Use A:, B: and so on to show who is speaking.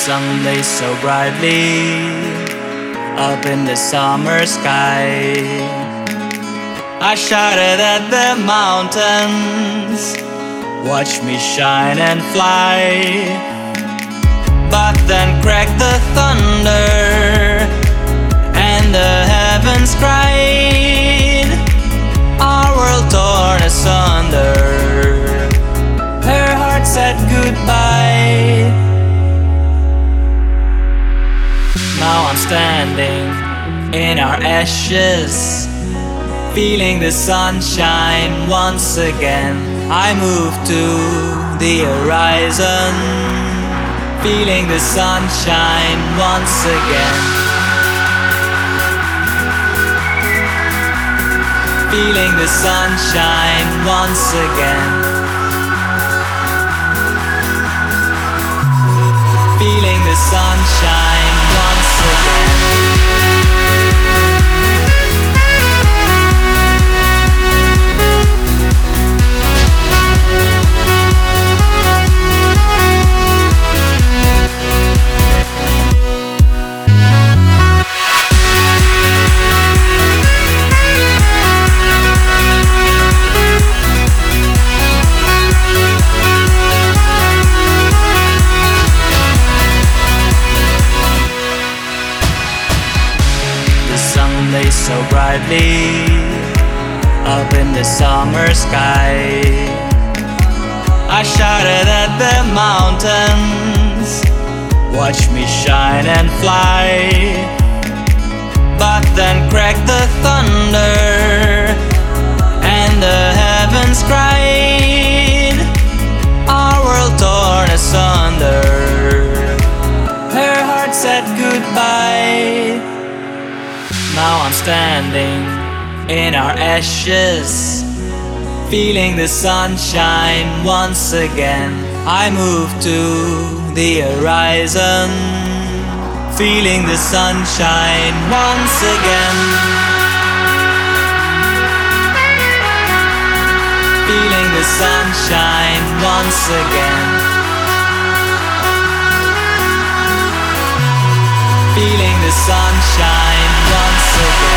A: sun blazed so brightly up in the summer sky. I shouted at the mountains, watch me shine and fly. But then cracked the thunder, and the heavens cried, our world torn asunder. Her heart said goodbye. Now I'm standing in our ashes, feeling the sunshine once again. I move to the horizon, feeling the sunshine once again. Feeling the sunshine once again. Feeling the sunshine once again. So brightly up in the summer sky. I shouted at the mountains, watch me shine and fly. But then cracked the thunder, and the heavens cried, our world torn asunder. Her heart said goodbye. Now I'm standing in our ashes, feeling the sunshine once again. I move to the horizon, feeling the sunshine once again. Feeling the sunshine once again. Feeling the sunshine once again.